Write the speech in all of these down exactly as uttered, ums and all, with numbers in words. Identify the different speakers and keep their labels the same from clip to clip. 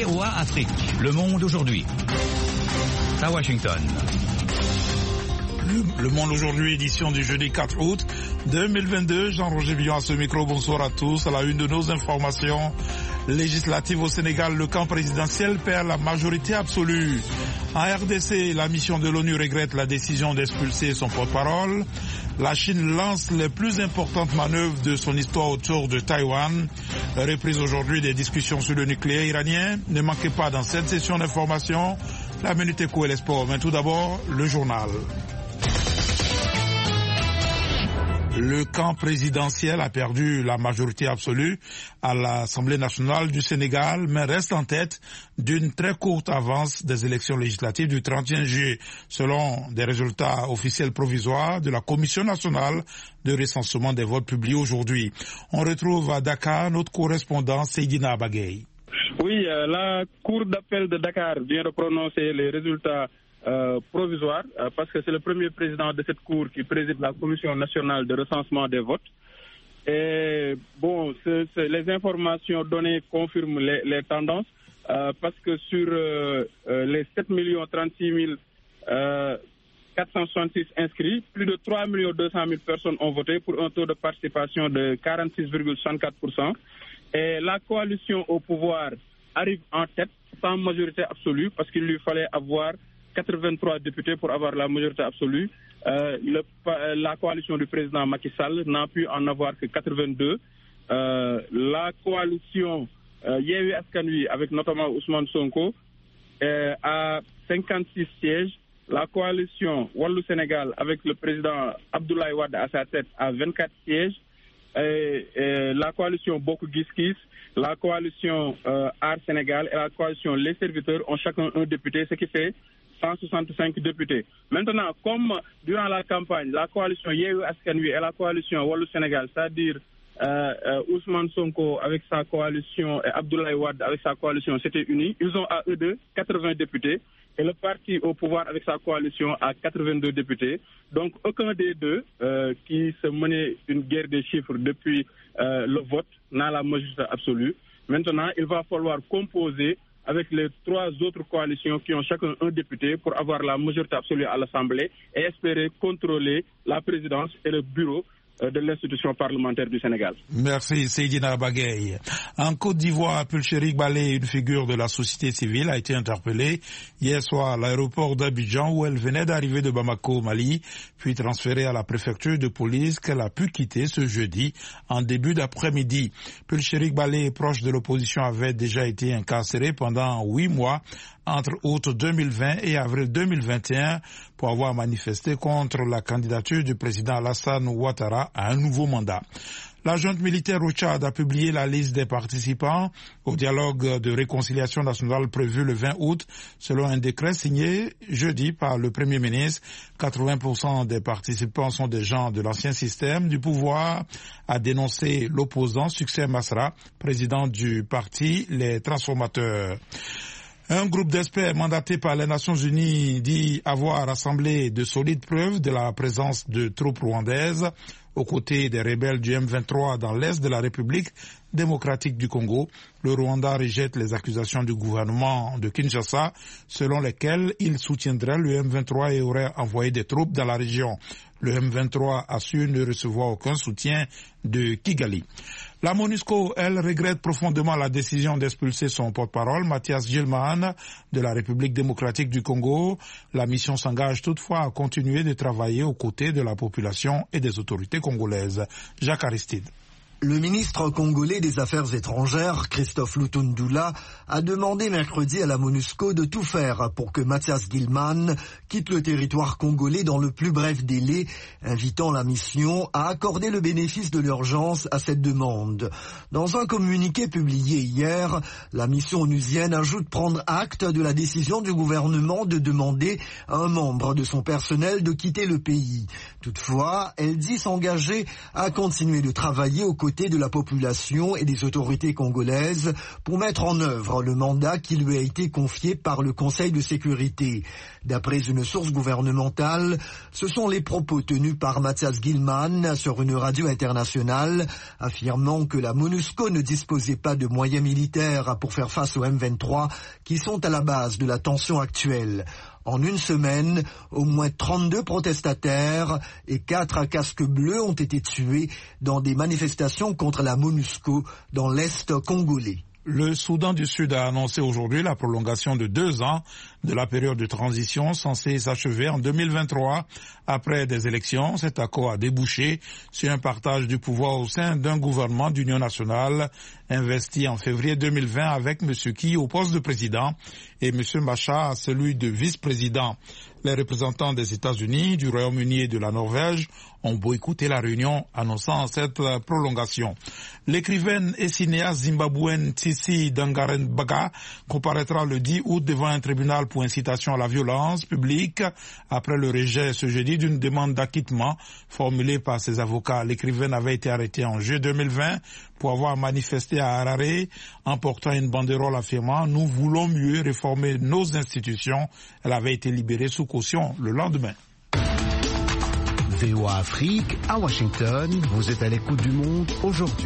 Speaker 1: V O A Afrique. Le monde aujourd'hui. À Washington.
Speaker 2: Le, le Monde aujourd'hui, édition du jeudi quatre août deux mille vingt-deux. Jean-Roger Villon à ce micro. Bonsoir à tous. À la une de nos informations législatives au Sénégal, le camp présidentiel perd la majorité absolue. En R D C, la mission de l'ONU regrette la décision d'expulser son porte-parole. La Chine lance les plus importantes manœuvres de son histoire autour de Taïwan. Reprise aujourd'hui des discussions sur le nucléaire iranien. Ne manquez pas dans cette session d'information la Minute Éco et les sports. Mais tout d'abord, le journal. Le camp présidentiel a perdu la majorité absolue à l'Assemblée nationale du Sénégal, mais reste en tête d'une très courte avance des élections législatives du trente et un juillet, selon des résultats officiels provisoires de la Commission nationale de recensement des votes publiés aujourd'hui. On retrouve à Dakar notre correspondant Seydina Bagay.
Speaker 3: Oui, euh, la Cour d'appel de Dakar vient de prononcer les résultats Euh, provisoire, euh, parce que c'est le premier président de cette cour qui préside la Commission nationale de recensement des votes. Et bon, c'est, c'est, les informations données confirment les, les tendances, euh, parce que sur euh, euh, les sept millions trente-six mille quatre cent soixante-six inscrits, plus de trois millions deux cent mille personnes ont voté pour un taux de participation de quarante-six virgule soixante-quatre pour cent. Et la coalition au pouvoir arrive en tête sans majorité absolue, parce qu'il lui fallait avoir quatre-vingt-trois députés pour avoir la majorité absolue. Euh, le, la coalition du président Macky Sall n'a pu en avoir que quatre-vingt-deux. Euh, la coalition euh, Yewwi Askan Wi, avec notamment Ousmane Sonko, euh, a cinquante-six sièges. La coalition Wallu Sénégal, avec le président Abdoulaye Wade à sa tête, a vingt-quatre sièges. Et, et la coalition Bokk Gis Gis, la coalition euh, Aar Sénégal et la coalition Les Serviteurs ont chacun un député, ce qui fait cent soixante-cinq députés. Maintenant, comme durant la campagne, la coalition Yewwi Askan Wi et la coalition Wallu Sénégal, c'est-à-dire euh, euh, Ousmane Sonko avec sa coalition et Abdoulaye Wade avec sa coalition, s'étaient unis, ils ont à eux deux quatre-vingts députés et le parti au pouvoir avec sa coalition a quatre-vingt-deux députés. Donc aucun des deux euh, qui se menait une guerre des chiffres depuis euh, le vote n'a la majorité absolue. Maintenant, il va falloir composer avec les trois autres coalitions qui ont chacun un député pour avoir la majorité absolue à l'Assemblée et espérer contrôler la présidence et le bureau de l'institution parlementaire du Sénégal.
Speaker 2: Merci Seydina Bagay. En Côte d'Ivoire, Pulcherik Balé, une figure de la société civile, a été interpellée hier soir à l'aéroport d'Abidjan où elle venait d'arriver de Bamako, au Mali, puis transférée à la préfecture de police qu'elle a pu quitter ce jeudi en début d'après-midi. Pulcherik Balé, proche de l'opposition, avait déjà été incarcéré pendant huit mois entre août deux mille vingt et avril deux mille vingt et un pour avoir manifesté contre la candidature du président Alassane Ouattara à un nouveau mandat. La junte militaire au Tchad a publié la liste des participants au dialogue de réconciliation nationale prévu le vingt août. Selon un décret signé jeudi par le Premier ministre, quatre-vingts pour cent des participants sont des gens de l'ancien système du pouvoir, a dénoncé l'opposant Succès Masra, président du parti Les Transformateurs. Un groupe d'experts mandaté par les Nations Unies dit avoir rassemblé de solides preuves de la présence de troupes rwandaises aux côtés des rebelles du M vingt-trois dans l'est de la République démocratique du Congo. Le Rwanda rejette les accusations du gouvernement de Kinshasa selon lesquelles il soutiendrait le M vingt-trois et aurait envoyé des troupes dans la région. Le M vingt-trois assure ne recevoir aucun soutien de Kigali. La MONUSCO, elle, regrette profondément la décision d'expulser son porte-parole, Mathias Gilman, de la République démocratique du Congo. La mission s'engage toutefois à continuer de travailler aux côtés de la population et des autorités congolaises. Jacques Aristide.
Speaker 4: Le ministre congolais des Affaires étrangères, Christophe Lutundula, a demandé mercredi à la MONUSCO de tout faire pour que Mathias Gilman quitte le territoire congolais dans le plus bref délai, invitant la mission à accorder le bénéfice de l'urgence à cette demande. Dans un communiqué publié hier, la mission onusienne ajoute prendre acte de la décision du gouvernement de demander à un membre de son personnel de quitter le pays. Toutefois, elle dit s'engager à continuer de travailler aux côtés côtés de la population et des autorités congolaises pour mettre en œuvre le mandat qui lui a été confié par le Conseil de sécurité. D'après une source gouvernementale, ce sont les propos tenus par Mathias Gilman sur une radio internationale, affirmant que la MONUSCO ne disposait pas de moyens militaires pour faire face au M vingt-trois qui sont à la base de la tension actuelle. En une semaine, au moins trente-deux protestataires et quatre casques bleus ont été tués dans des manifestations contre la MONUSCO dans l'Est congolais.
Speaker 2: Le Soudan du Sud a annoncé aujourd'hui la prolongation de deux ans de la période de transition censée s'achever en deux mille vingt-trois. Après des élections, cet accord a débouché sur un partage du pouvoir au sein d'un gouvernement d'union nationale investi en février deux mille vingt avec M. Ki au poste de président et M. Macha à celui de vice-président. Les représentants des États-Unis, du Royaume-Uni et de la Norvège ont boycotté la réunion annonçant cette prolongation. L'écrivaine et cinéaste zimbabwéenne Tsitsi Dangarembga comparaîtra le dix août devant un tribunal pour incitation à la violence publique après le rejet ce jeudi d'une demande d'acquittement formulée par ses avocats. L'écrivaine avait été arrêtée en juillet deux mille vingt pour avoir manifesté à Harare en portant une banderole affirmant « Nous voulons mieux réformer nos institutions ». Elle avait été libérée sous caution le lendemain.
Speaker 5: V O A Afrique, à Washington, vous êtes à l'écoute du monde aujourd'hui.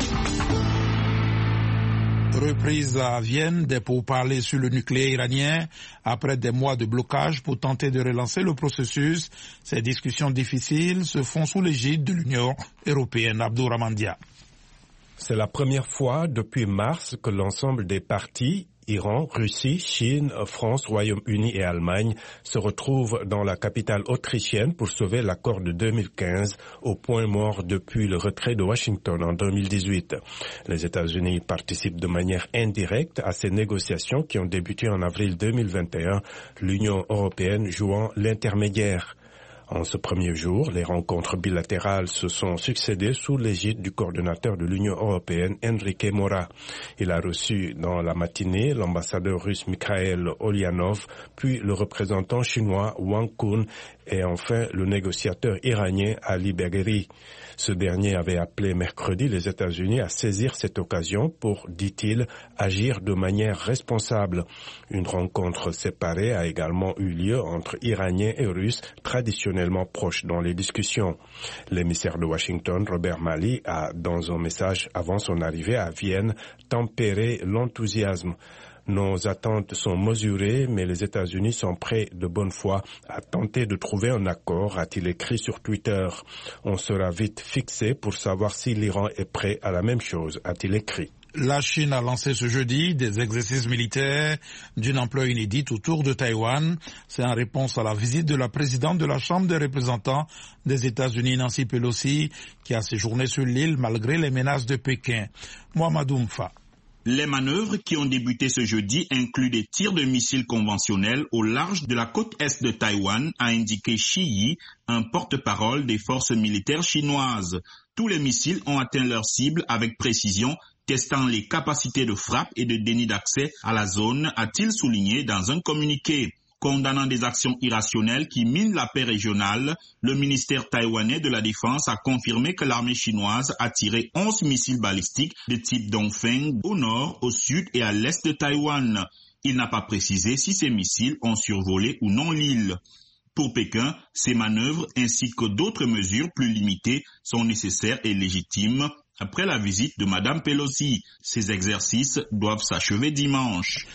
Speaker 2: Reprise à Vienne des pourparlers sur le nucléaire iranien après des mois de blocage pour tenter de relancer le processus. Ces discussions difficiles se font sous l'égide de l'Union européenne. Abdourahmane Dia.
Speaker 6: C'est la première fois depuis mars que l'ensemble des partis, Iran, Russie, Chine, France, Royaume-Uni et Allemagne, se retrouvent dans la capitale autrichienne pour sauver l'accord de deux mille quinze, au point mort depuis le retrait de Washington en deux mille dix-huit. Les États-Unis participent de manière indirecte à ces négociations qui ont débuté en avril deux mille vingt et un, l'Union européenne jouant l'intermédiaire. En ce premier jour, les rencontres bilatérales se sont succédées sous l'égide du coordonnateur de l'Union européenne, Enrique Mora. Il a reçu dans la matinée l'ambassadeur russe Mikhail Olyanov, puis le représentant chinois Wang Kun et enfin le négociateur iranien Ali Bagheri. Ce dernier avait appelé mercredi les États-Unis à saisir cette occasion pour, dit-il, agir de manière responsable. Une rencontre séparée a également eu lieu entre Iraniens et Russes, traditionnellement proches dans les discussions. L'émissaire de Washington, Robert Malley, a, dans un message avant son arrivée à Vienne, tempéré l'enthousiasme. Nos attentes sont mesurées, mais les États-Unis sont prêts de bonne foi à tenter de trouver un accord, a-t-il écrit sur Twitter. On sera vite fixé pour savoir si l'Iran est prêt à la même chose, a-t-il écrit.
Speaker 2: La Chine a lancé ce jeudi des exercices militaires d'une ampleur inédite autour de Taïwan. C'est en réponse à la visite de la présidente de la Chambre des représentants des États-Unis, Nancy Pelosi, qui a séjourné sur l'île malgré les menaces de Pékin. Mohamedou Mfa.
Speaker 7: Les manœuvres qui ont débuté ce jeudi incluent des tirs de missiles conventionnels au large de la côte est de Taïwan, a indiqué Shi Yi, un porte-parole des forces militaires chinoises. Tous les missiles ont atteint leur cible avec précision, testant les capacités de frappe et de déni d'accès à la zone, a-t-il souligné dans un communiqué. Condamnant des actions irrationnelles qui minent la paix régionale, le ministère taïwanais de la Défense a confirmé que l'armée chinoise a tiré onze missiles balistiques de type Dongfeng au nord, au sud et à l'est de Taïwan. Il n'a pas précisé si ces missiles ont survolé ou non l'île. Pour Pékin, ces manœuvres ainsi que d'autres mesures plus limitées sont nécessaires et légitimes. Après la visite de Madame Pelosi, ces exercices doivent s'achever dimanche.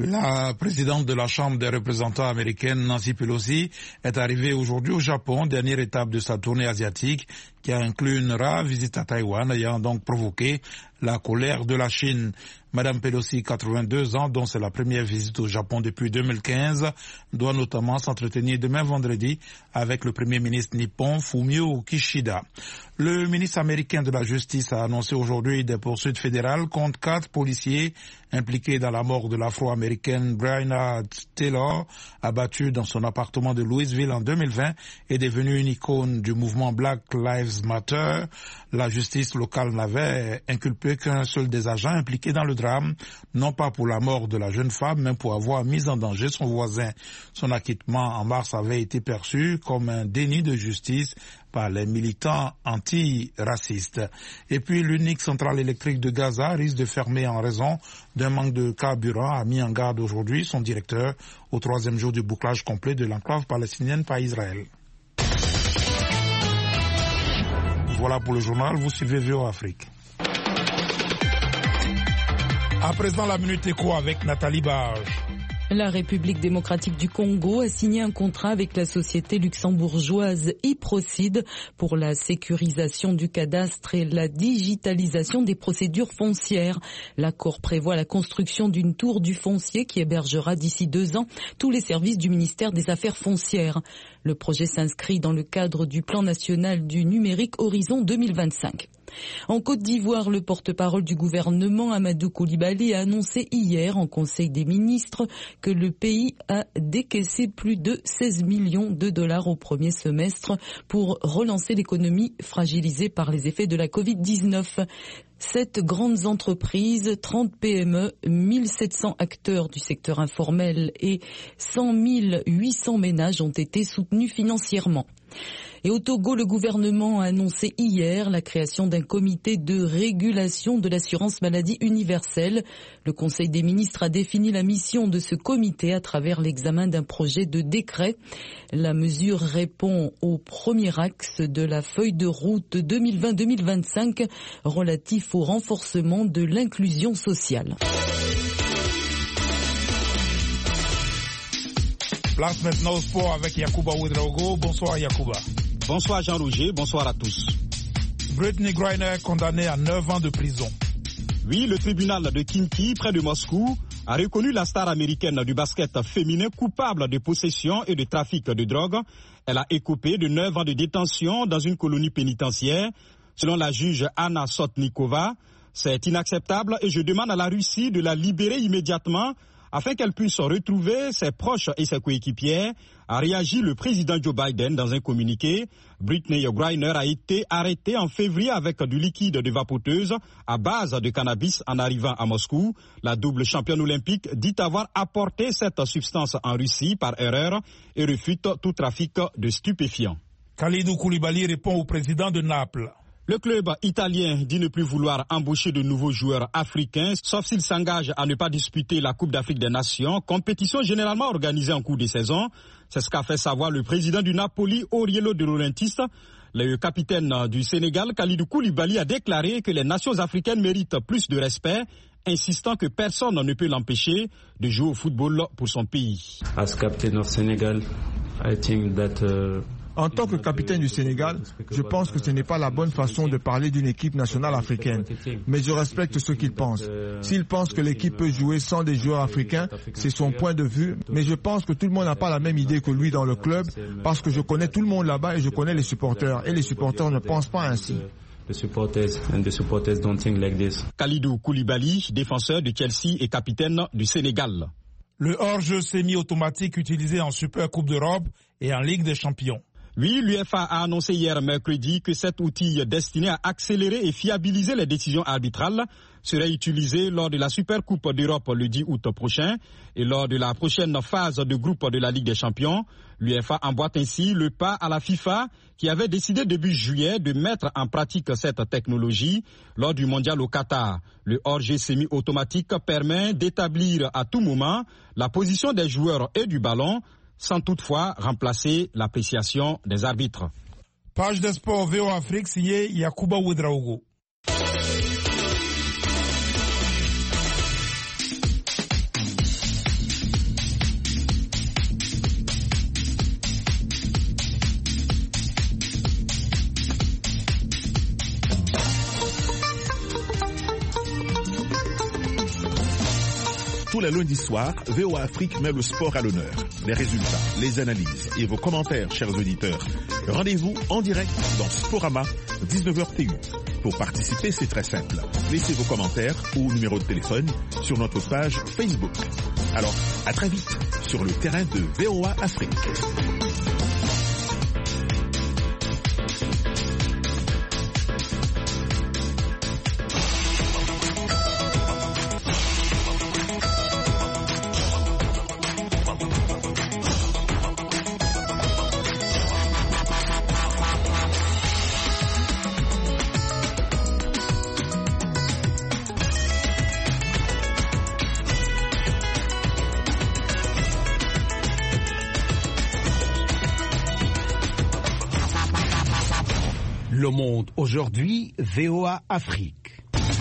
Speaker 2: La présidente de la Chambre des représentants américaine, Nancy Pelosi, est arrivée aujourd'hui au Japon, dernière étape de sa tournée asiatique, qui a inclus une rare visite à Taïwan, ayant donc provoqué la colère de la Chine. Madame Pelosi, quatre-vingt-deux ans, dont c'est la première visite au Japon depuis deux mille quinze, doit notamment s'entretenir demain vendredi avec le premier ministre nippon Fumio Kishida. Le ministre américain de la Justice a annoncé aujourd'hui des poursuites fédérales contre quatre policiers impliqués dans la mort de l'Afro-américaine Breonna Taylor, abattue dans son appartement de Louisville en deux mille vingt et devenue une icône du mouvement Black Lives Matter. La justice locale n'avait inculpé qu'un seul des agents impliqués dans le drame, non pas pour la mort de la jeune femme, mais pour avoir mis en danger son voisin. Son acquittement en mars avait été perçu comme un déni de justice, par les militants anti-racistes. Et puis l'unique centrale électrique de Gaza risque de fermer en raison d'un manque de carburant, a mis en garde aujourd'hui son directeur au troisième jour du bouclage complet de l'enclave palestinienne par Israël. Voilà pour le journal, vous suivez V O A Afrique. À présent, la Minute Éco avec Nathalie Barge.
Speaker 8: La République démocratique du Congo a signé un contrat avec la société luxembourgeoise Iprocide pour la sécurisation du cadastre et la digitalisation des procédures foncières. L'accord prévoit la construction d'une tour du foncier qui hébergera d'ici deux ans tous les services du ministère des Affaires foncières. Le projet s'inscrit dans le cadre du plan national du numérique Horizon deux mille vingt-cinq. En Côte d'Ivoire, le porte-parole du gouvernement, Amadou Coulibaly, a annoncé hier en Conseil des ministres que le pays a décaissé plus de seize millions de dollars au premier semestre pour relancer l'économie fragilisée par les effets de la covid dix-neuf. Sept grandes entreprises, trente P M E, mille sept cents acteurs du secteur informel et cent mille huit cents ménages ont été soutenus financièrement. Et au Togo, le gouvernement a annoncé hier la création d'un comité de régulation de l'assurance maladie universelle. Le Conseil des ministres a défini la mission de ce comité à travers l'examen d'un projet de décret. La mesure répond au premier axe de la feuille de route deux mille vingt deux mille vingt-cinq relatif au renforcement de l'inclusion sociale.
Speaker 2: Place maintenant au sport avec Yacouba Ouedraogo. Bonsoir Yacouba.
Speaker 9: Bonsoir Jean-Roger, bonsoir à tous.
Speaker 2: Brittney Griner condamné à neuf ans de prison.
Speaker 9: Oui, le tribunal de Khimki, près de Moscou, a reconnu la star américaine du basket féminin coupable de possession et de trafic de drogue. Elle a écopé de neuf ans de détention dans une colonie pénitentiaire. Selon la juge Anna Sotnikova, c'est inacceptable et je demande à la Russie de la libérer immédiatement afin qu'elle puisse retrouver ses proches et ses coéquipières, a réagi le président Joe Biden dans un communiqué. Brittney Griner a été arrêtée en février avec du liquide de vapoteuse à base de cannabis en arrivant à Moscou. La double championne olympique dit avoir apporté cette substance en Russie par erreur et refute tout trafic de stupéfiants.
Speaker 2: Kalidou Koulibaly répond au président de Naples.
Speaker 9: Le club italien dit ne plus vouloir embaucher de nouveaux joueurs africains, sauf s'il s'engage à ne pas disputer la Coupe d'Afrique des Nations, compétition généralement organisée en cours de saison. C'est ce qu'a fait savoir le président du Napoli, Aurelio De Laurentiis. Le capitaine du Sénégal, Kalidou Koulibaly, a déclaré que les nations africaines méritent plus de respect, insistant que personne ne peut l'empêcher de jouer au football pour son pays.
Speaker 10: As captain of Senegal, I think that, uh...
Speaker 11: En tant que capitaine du Sénégal, je pense que ce n'est pas la bonne façon de parler d'une équipe nationale africaine. Mais je respecte ce qu'ils pensent. S'ils pensent que l'équipe peut jouer sans des joueurs africains, c'est son point de vue. Mais je pense que tout le monde n'a pas la même idée que lui dans le club, parce que je connais tout le monde là-bas et je connais les supporters. Et les supporters ne pensent pas ainsi.
Speaker 10: The supporters and the supporters don't think like this.
Speaker 9: Kalidou Koulibaly, défenseur de Chelsea et capitaine du Sénégal.
Speaker 2: Le hors-jeu semi-automatique utilisé en Super Coupe d'Europe et en Ligue des Champions.
Speaker 9: Oui, l'UEFA a annoncé hier mercredi que cet outil destiné à accélérer et fiabiliser les décisions arbitrales serait utilisé lors de la Super Coupe d'Europe le dix août prochain et lors de la prochaine phase de groupe de la Ligue des Champions. L'UEFA emboîte ainsi le pas à la FIFA qui avait décidé début juillet de mettre en pratique cette technologie lors du mondial au Qatar. Le hors-jeu semi-automatique permet d'établir à tout moment la position des joueurs et du ballon, sans toutefois remplacer l'appréciation des arbitres.
Speaker 2: Page des sports V O A Afrique signée Yacouba Ouedraogo.
Speaker 12: Tous les lundis soirs, V O A Afrique met le sport à l'honneur. Les résultats, les analyses et vos commentaires, chers auditeurs. Rendez-vous en direct dans Sporama, dix-neuf heures T U. Pour participer, c'est très simple. Laissez vos commentaires ou numéro de téléphone sur notre page Facebook. Alors, à très vite sur le terrain de V O A Afrique.
Speaker 5: Monde aujourd'hui, V O A Afrique.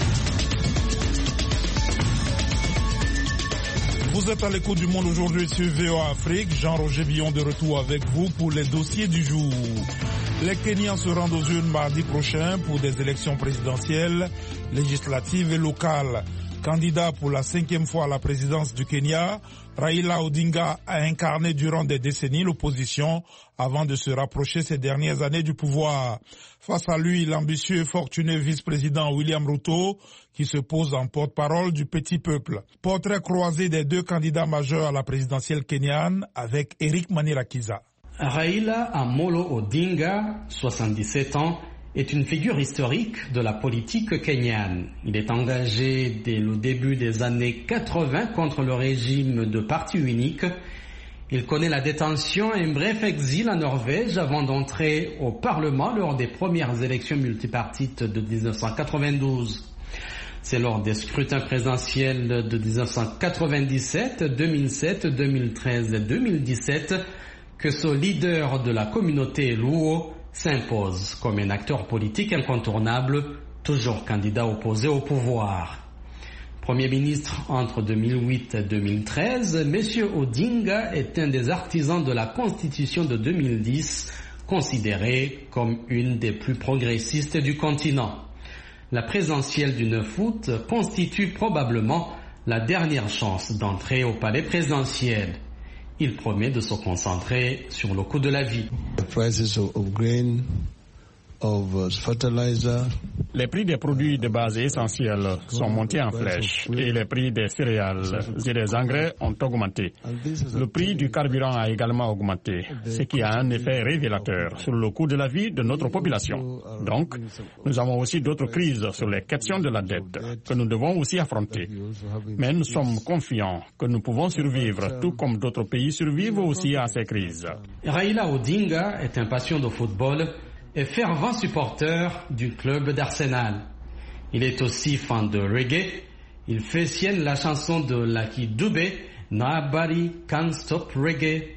Speaker 2: Vous êtes à l'écoute du Monde aujourd'hui sur V O A Afrique. Jean-Roger Billon de retour avec vous pour les dossiers du jour. Les Kenyans se rendent aux urnes mardi prochain pour des élections présidentielles, législatives et locales. Candidat pour la cinquième fois à la présidence du Kenya, Raila Odinga a incarné durant des décennies l'opposition avant de se rapprocher ces dernières années du pouvoir. Face à lui, l'ambitieux et fortuné vice-président William Ruto, qui se pose en porte-parole du petit peuple. Portrait croisé des deux candidats majeurs à la présidentielle kenyane avec Eric Manirakiza.
Speaker 13: Raila Amolo Odinga, soixante-dix-sept ans, est une figure historique de la politique kenyane. Il est engagé dès le début des années quatre-vingts contre le régime de parti unique. Il connaît la détention et un bref exil en Norvège avant d'entrer au Parlement lors des premières élections multipartites de dix-neuf cent quatre-vingt-douze. C'est lors des scrutins présidentiels de dix-neuf cent quatre-vingt-dix-sept, deux mille sept, deux mille treize et deux mille dix-sept que ce leader de la communauté Luo s'impose comme un acteur politique incontournable, toujours candidat opposé au pouvoir. Premier ministre entre deux mille huit et deux mille treize, M. Odinga est un des artisans de la Constitution de deux mille dix, considérée comme une des plus progressistes du continent. La présidentielle du neuf août constitue probablement la dernière chance d'entrer au palais présidentiel. Il promet de se concentrer sur le coût de la vie.
Speaker 9: Les prix des produits de base essentiels sont montés en flèche et les prix des céréales et des engrais ont augmenté. Le prix du carburant a également augmenté, ce qui a un effet révélateur sur le coût de la vie de notre population. Donc, nous avons aussi d'autres crises sur les questions de la dette que nous devons aussi affronter. Mais nous sommes confiants que nous pouvons survivre, tout comme d'autres pays survivent aussi à ces crises.
Speaker 13: Raila Odinga est un passionné de football et fervent supporter du club d'Arsenal. Il est aussi fan de reggae. Il fait sienne la chanson de Lucky Dube, Nobody Can Stop Reggae.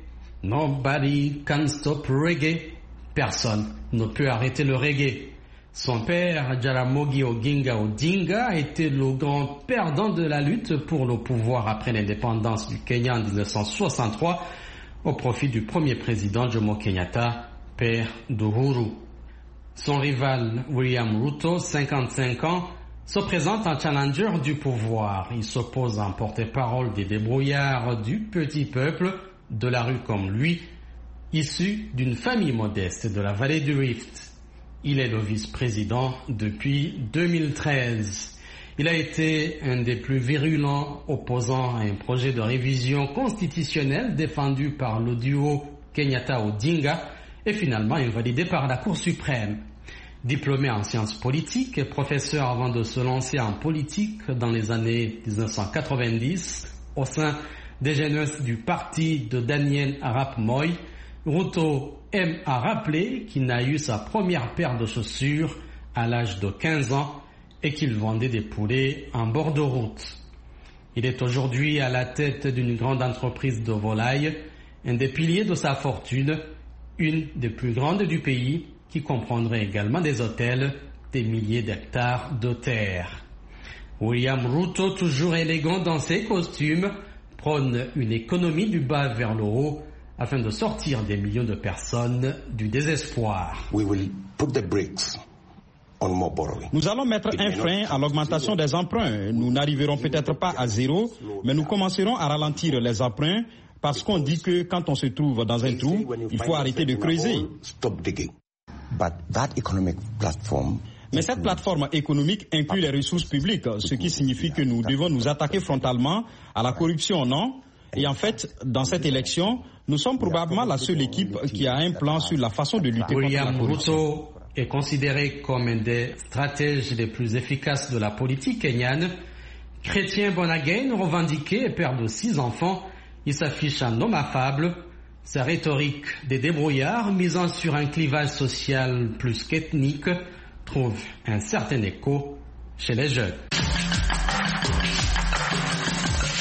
Speaker 13: Nobody Can Stop Reggae. Personne ne peut arrêter le reggae. Son père, Jaramogi Oginga Odinga, a été le grand perdant de la lutte pour le pouvoir après l'indépendance du Kenya en dix-neuf cent soixante-trois au profit du premier président Jomo Kenyatta, père d'Uhuru. Son rival William Ruto, cinquante-cinq ans, se présente en challenger du pouvoir. Il s'oppose en porte-parole des débrouillards du petit peuple, de la rue comme lui, issu d'une famille modeste de la vallée du Rift. Il est le vice-président depuis deux mille treize. Il a été un des plus virulents opposants à un projet de révision constitutionnelle défendu par le duo Kenyatta-Odinga et finalement invalidé par la Cour suprême. Diplômé en sciences politiques et professeur avant de se lancer en politique dans les années dix-neuf cent quatre-vingt-dix au sein des jeunesses du parti de Daniel Arap Moi, Ruto aime à rappeler qu'il n'a eu sa première paire de chaussures à l'âge de quinze ans et qu'il vendait des poulets en bord de route. Il est aujourd'hui à la tête d'une grande entreprise de volailles, un des piliers de sa fortune, une des plus grandes du pays, qui comprendrait également des hôtels, des milliers d'hectares de terre. William Ruto, toujours élégant dans ses costumes, prône une économie du bas vers le haut afin de sortir des millions de personnes du désespoir.
Speaker 14: We will put the brakes on more borrowing.
Speaker 9: Nous allons mettre un frein à l'augmentation des emprunts. Nous n'arriverons peut-être pas à zéro, mais nous commencerons à ralentir les emprunts parce qu'on dit que quand on se trouve dans un trou, il faut arrêter de creuser.
Speaker 14: But that economic platform
Speaker 9: Mais cette plateforme économique inclut les ressources publiques, ce qui signifie que nous devons nous attaquer frontalement à la corruption, non? Et en fait, dans cette élection, nous sommes probablement la seule équipe qui a un plan sur la façon de lutter contre la corruption.
Speaker 13: William Ruto est considéré comme un des stratèges les plus efficaces de la politique kenyane. Chrétien Bonagain, revendiqué et père de six enfants, il s'affiche en homme affable. Sa rhétorique des débrouillards, misant sur un clivage social plus qu'ethnique, trouve un certain écho chez les jeunes.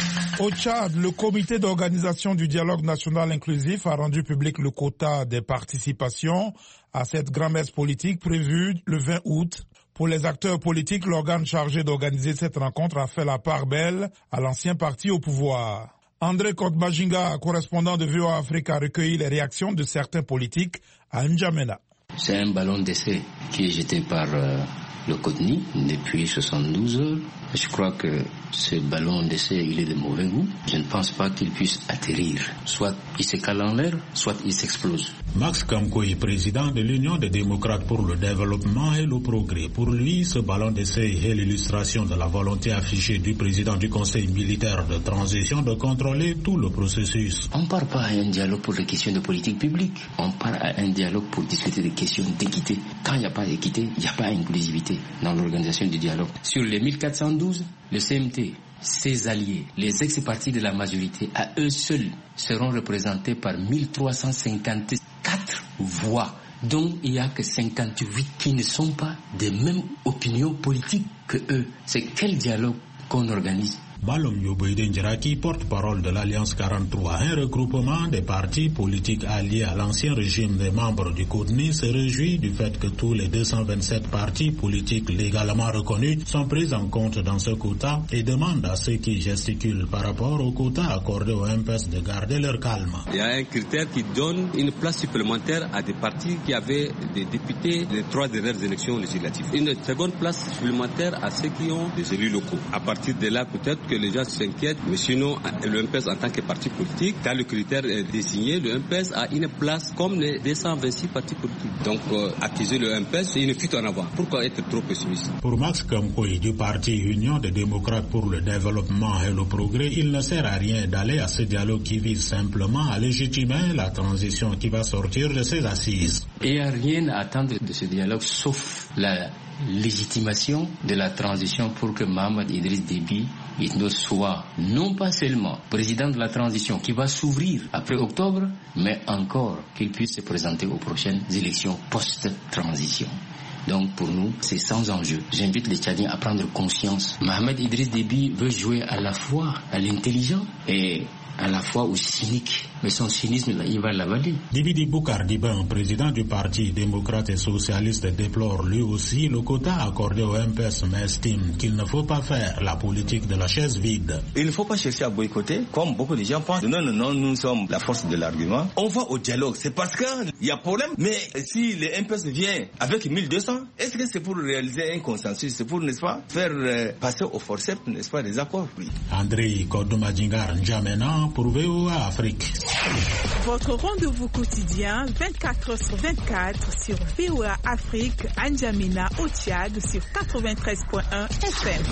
Speaker 2: Au Tchad, le comité d'organisation du dialogue national inclusif a rendu public le quota des participations à cette grand-messe politique prévue le vingt août. Pour les acteurs politiques, l'organe chargé d'organiser cette rencontre a fait la part belle à l'ancien parti au pouvoir. André Kotbajinga, correspondant de V O A Afrique, a recueilli les réactions de certains politiques à N'Djamena.
Speaker 15: C'est un ballon d'essai qui est jeté par euh, le Cotni depuis soixante-douze heures. Je crois que ce ballon d'essai, il est de mauvais goût. Je ne pense pas qu'il puisse atterrir. Soit il se cale en l'air, soit il s'explose.
Speaker 16: Max Kamkoui, président de l'Union des démocrates pour le développement et le progrès. Pour lui, ce ballon d'essai est l'illustration de la volonté affichée du président du Conseil militaire de transition de contrôler tout le processus.
Speaker 15: On ne part pas à un dialogue pour des questions de politique publique. On part à un dialogue pour discuter des questions d'équité. Quand il n'y a pas d'équité, il n'y a pas d'inclusivité dans l'organisation du dialogue. Sur les mille quatre cent douze, le C M T, ses alliés, les ex-partis de la majorité, à eux seuls, seront représentés par mille trois cent cinquante-quatre voix, dont il n'y a que cinquante-huit qui ne sont pas des mêmes opinions politiques que eux. C'est quel dialogue qu'on organise?
Speaker 16: Balom Yoboide Ndjaraki, porte-parole de l'Alliance quarante-trois, un regroupement des partis politiques alliés à l'ancien régime des membres du Cotni, se réjouit du fait que tous les deux cent vingt-sept partis politiques légalement reconnus sont pris en compte dans ce quota et demande à ceux qui gesticulent par rapport au quota accordé au M P S de garder leur calme.
Speaker 17: Il y a un critère qui donne une place supplémentaire à des partis qui avaient des députés les trois dernières élections législatives. Une seconde place supplémentaire à ceux qui ont des élus locaux. À partir de là, peut-être que les gens s'inquiètent, mais sinon, le M P S en tant que parti politique, quand le critère est désigné, le M P S a une place comme les deux cent vingt-six partis politiques. Donc, euh, accuser le M P S, c'est une fuite en avant. Pourquoi être trop pessimiste?
Speaker 16: Pour Max Kamkoui du parti Union des démocrates pour le développement et le progrès, il ne sert à rien d'aller à ce dialogue qui vise simplement à légitimer la transition qui va sortir de ses assises.
Speaker 15: Il n'y a rien à attendre de ce dialogue sauf la légitimation de la transition pour que Mohamed Idriss Déby il ne soit non pas seulement président de la transition qui va s'ouvrir après octobre, mais encore qu'il puisse se présenter aux prochaines élections post-transition. Donc pour nous, c'est sans enjeu. J'invite les Tchadiens à prendre conscience. Mohamed Idriss Déby veut jouer à la fois à l'intelligent et à la fois au cynique. Mais son cynisme, là, il va l'avaler.
Speaker 16: Dibidi Boukar Diban, président du Parti démocrate et socialiste, déplore lui aussi le quota accordé au M P S, mais estime qu'il ne faut pas faire la politique de la chaise vide.
Speaker 18: Il ne faut pas chercher à boycotter, comme beaucoup de gens pensent. Non, non, non, nous sommes la force de l'argument. On va au dialogue, c'est parce qu'il y a problème. Mais si le M P S vient avec mille deux cents, est-ce que c'est pour réaliser un consensus? C'est pour, n'est-ce pas, faire euh, passer au forceps, n'est-ce pas, des accords? Oui.
Speaker 16: André Kodomadjingar N'Djamena pour V O A Afrique.
Speaker 19: Votre rendez-vous quotidien vingt-quatre heures sur vingt-quatre sur V O A Afrique, N'Djamena au Tchad sur quatre-vingt-treize virgule un F M.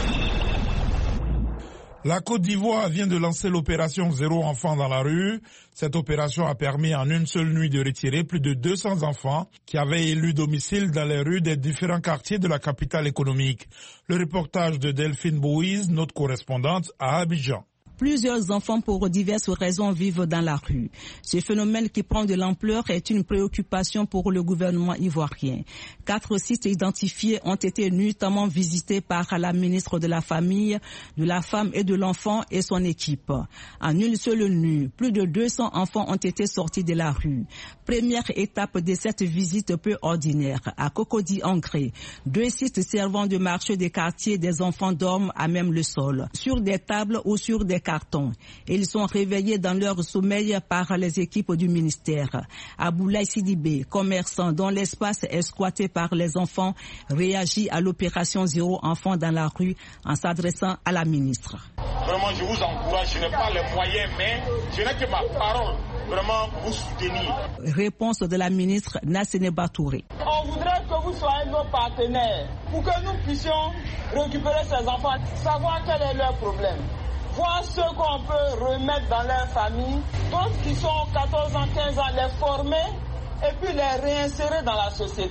Speaker 2: La Côte d'Ivoire vient de lancer l'opération Zéro enfant dans la rue. Cette opération a permis en une seule nuit de retirer plus de deux cents enfants qui avaient élu domicile dans les rues des différents quartiers de la capitale économique. Le reportage de Delphine Bouise, notre correspondante à Abidjan.
Speaker 20: Plusieurs enfants pour diverses raisons vivent dans la rue. Ce phénomène qui prend de l'ampleur est une préoccupation pour le gouvernement ivoirien. Quatre sites identifiés ont été nuitamment visités par la ministre de la Famille, de la Femme et de l'Enfant et son équipe. En une seule nuit, plus de deux cents enfants ont été sortis de la rue. Première étape de cette visite peu ordinaire, à Cocody-Angré, deux sites servant de marché des quartiers, des enfants dorment à même le sol, sur des tables ou sur des cartons. Ils sont réveillés dans leur sommeil par les équipes du ministère. Aboulaye Sidibé, commerçant dont l'espace est squatté par les enfants, réagit à l'opération Zéro enfant dans la rue en s'adressant à la ministre.
Speaker 21: Vraiment, je vous encourage, je n'ai pas les moyens, mais je n'ai que ma parole. Vraiment, vous soutenir.
Speaker 20: Réponse de la ministre Nassene Batouré.
Speaker 21: On voudrait que vous soyez nos partenaires pour que nous puissions récupérer ces enfants, savoir quel est leur problème. Voir ceux qu'on peut remettre dans leur famille, d'autres qui sont quatorze ans, quinze ans, les former et puis les réinsérer dans la société.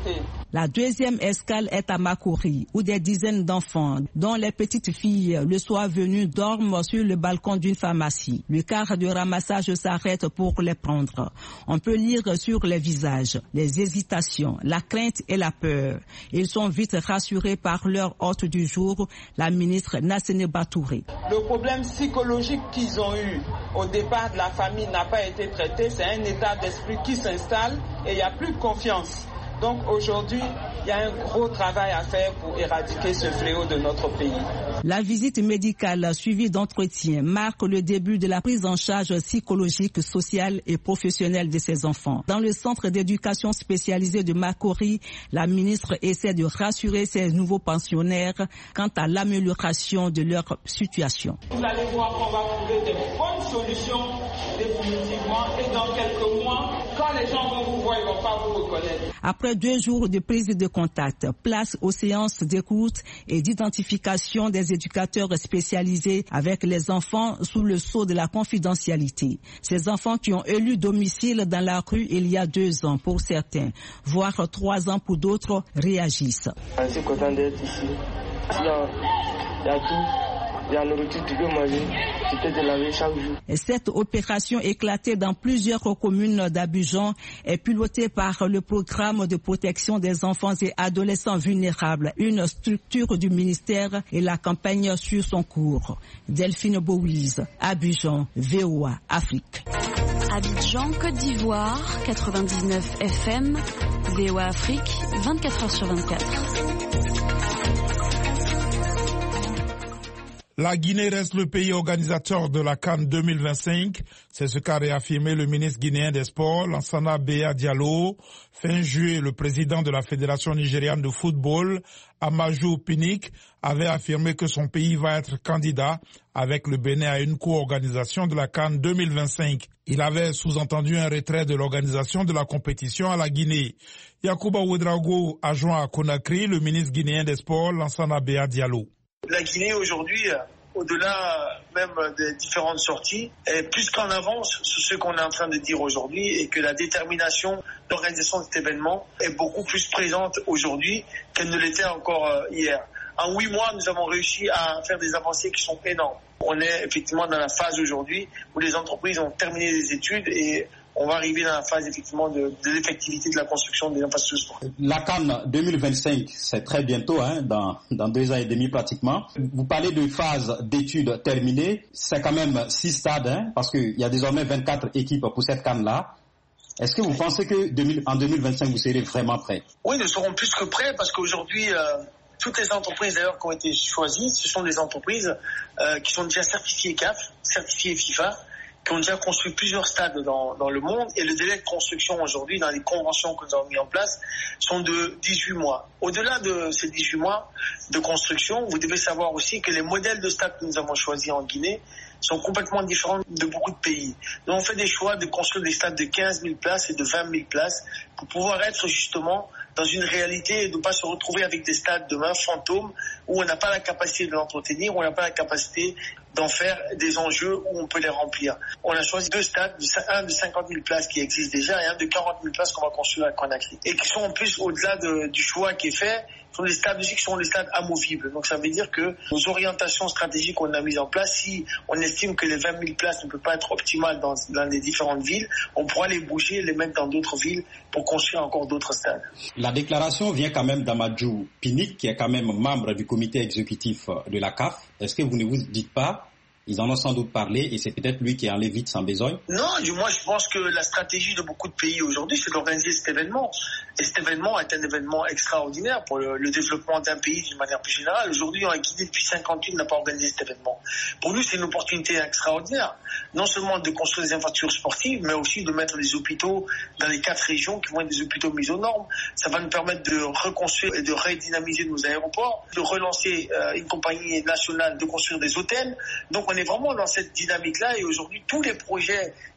Speaker 20: La deuxième escale est à Makori, où des dizaines d'enfants, dont les petites filles, le soir venu, dorment sur le balcon d'une pharmacie. Le car de ramassage s'arrête pour les prendre. On peut lire sur les visages les hésitations, la crainte et la peur. Ils sont vite rassurés par leur hôte du jour, la ministre Nassene Batouré.
Speaker 21: Le problème psychologique qu'ils ont eu au départ de la famille n'a pas été traité. C'est un état d'esprit qui s'installe et il n'y a plus de confiance. Donc aujourd'hui, il y a un gros travail à faire pour éradiquer ce fléau de notre pays.
Speaker 20: La visite médicale suivie d'entretien marque le début de la prise en charge psychologique, sociale et professionnelle de ces enfants. Dans le centre d'éducation spécialisé de Makori, la ministre essaie de rassurer ces nouveaux pensionnaires quant à l'amélioration de leur situation.
Speaker 21: Vous allez voir qu'on va trouver des bonnes solutions définitivement et dans quelques mois, quand les gens vont vous voir, ils ne vont pas vous reconnaître.
Speaker 20: Après deux jours de prise de contact, place aux séances d'écoute et d'identification des éducateurs spécialisés avec les enfants sous le sceau de la confidentialité. Ces enfants qui ont élu domicile dans la rue il y a deux ans pour certains, voire trois ans pour d'autres, réagissent.
Speaker 1: Je suis content d'être ici. Il y a tout. Il y a la nourriture, tu peux manger, tu peux te laver chaque jour.
Speaker 20: Cette opération éclatée dans plusieurs communes d'Abidjan est pilotée par le programme de protection des enfants et adolescents vulnérables, une structure du ministère, et la campagne suit son cours. Delphine Bouise, Abidjan, V O A Afrique.
Speaker 22: Abidjan, Côte d'Ivoire, quatre-vingt-dix-neuf F M, V O A Afrique, vingt-quatre heures sur vingt-quatre.
Speaker 2: La Guinée reste le pays organisateur de la CAN deux mille vingt-cinq. C'est ce qu'a réaffirmé le ministre guinéen des Sports, Lansana Béa Diallo. Fin juillet, le président de la Fédération nigériane de football, Amaju Pinnick, avait affirmé que son pays va être candidat avec le Bénin à une co-organisation de la CAN deux mille vingt-cinq. Il avait sous-entendu un retrait de l'organisation de la compétition à la Guinée. Yacouba Ouedraogo a joint à Conakry le ministre guinéen des Sports, Lansana Béa Diallo.
Speaker 23: La Guinée aujourd'hui, au-delà même des différentes sorties, est plus qu'en avance sur ce qu'on est en train de dire aujourd'hui et que la détermination d'organisation de cet événement est beaucoup plus présente aujourd'hui qu'elle ne l'était encore hier. En huit mois, nous avons réussi à faire des avancées qui sont énormes. On est effectivement dans la phase aujourd'hui où les entreprises ont terminé les études et on va arriver dans la phase effectivement de, de l'effectivité de la construction des infrastructures sportives.
Speaker 24: La CAN deux mille vingt-cinq, c'est très bientôt, hein, dans, dans deux ans et demi pratiquement. Vous parlez de phase d'études terminée, c'est quand même six stades, hein, parce qu'il y a désormais vingt-quatre équipes pour cette CAN-là. Est-ce que vous pensez que deux mille, en deux mille vingt-cinq, vous serez vraiment prêts?
Speaker 23: Oui, nous serons plus que prêts parce qu'aujourd'hui, euh, toutes les entreprises d'ailleurs qui ont été choisies, ce sont des entreprises euh, qui sont déjà certifiées C A F, certifiées FIFA, qui ont déjà construit plusieurs stades dans, dans le monde et le délai de construction aujourd'hui dans les conventions que nous avons mis en place sont de dix-huit mois. Au-delà de ces dix-huit mois de construction, vous devez savoir aussi que les modèles de stades que nous avons choisis en Guinée sont complètement différents de beaucoup de pays. Nous avons fait des choix de construire des stades de quinze mille places et de vingt mille places pour pouvoir être justement dans une réalité et de ne pas se retrouver avec des stades demain fantômes où on n'a pas la capacité de l'entretenir, où on n'a pas la capacité d'en faire des enjeux où on peut les remplir. On a choisi deux stades, un de cinquante mille places qui existe déjà et un de quarante mille places qu'on va construire à Conakry. Et qui sont en plus au-delà de, du choix qui est fait, sont des stades aussi qui sont des stades amovibles. Donc ça veut dire que nos orientations stratégiques qu'on a mises en place, si on estime que les vingt mille places ne peuvent pas être optimales dans, dans les différentes villes, on pourra les bouger et les mettre dans d'autres villes pour construire encore d'autres stades.
Speaker 24: La déclaration vient quand même d'Amaju Pinnick, qui est quand même membre du comité exécutif de la C A F. Est-ce que vous ne vous dites pas, ils en ont sans doute parlé et c'est peut-être lui qui en allait vite sans besogne?
Speaker 23: Non, moi je pense que la stratégie de beaucoup de pays aujourd'hui, c'est d'organiser cet événement. Et cet événement est un événement extraordinaire pour le, le développement d'un pays d'une manière plus générale. Aujourd'hui, on a Guinée depuis cinquante-huit n'a pas organisé cet événement. Pour nous, c'est une opportunité extraordinaire. Non seulement de construire des infrastructures sportives, mais aussi de mettre des hôpitaux dans les quatre régions qui vont être des hôpitaux mis aux normes. Ça va nous permettre de reconstruire et de redynamiser nos aéroports, de relancer euh, une compagnie nationale, de construire des hôtels. Donc on est vraiment dans cette dynamique-là et aujourd'hui, tous les projets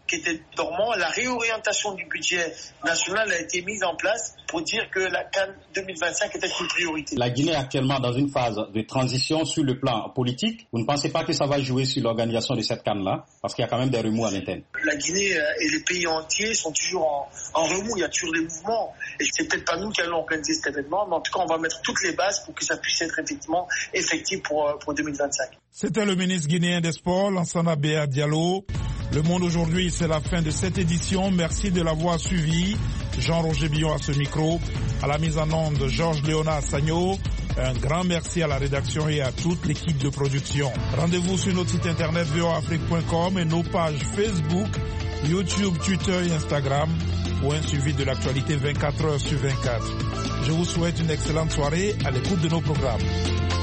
Speaker 23: qui étaient dormants. La réorientation du budget national a été mise en place pour dire que la CAN deux mille vingt-cinq était une priorité.
Speaker 24: La Guinée est actuellement dans une phase de transition sur le plan politique. Vous ne pensez pas que ça va jouer sur l'organisation de cette CAN-là? Parce qu'il y a quand même des remous à l'interne.
Speaker 23: La Guinée et les pays entiers sont toujours en, en remous, il y a toujours des mouvements. Et c'est peut-être pas nous qui allons organiser cet événement, mais en tout cas, on va mettre toutes les bases pour que ça puisse être effectivement effectif pour, pour deux mille vingt-cinq.
Speaker 2: C'était le ministre guinéen des Sports, Lansana Béa Diallo. Le Monde aujourd'hui, c'est la fin de cette édition. Merci de l'avoir suivi. Jean-Roger Billon à ce micro. À la mise en onde, Georges Léonard Sagno. Un grand merci à la rédaction et à toute l'équipe de production. Rendez-vous sur notre site internet v o a afrique point com et nos pages Facebook, YouTube, Twitter et Instagram pour un suivi de l'actualité vingt-quatre heures sur vingt-quatre. Je vous souhaite une excellente soirée à l'écoute de nos programmes.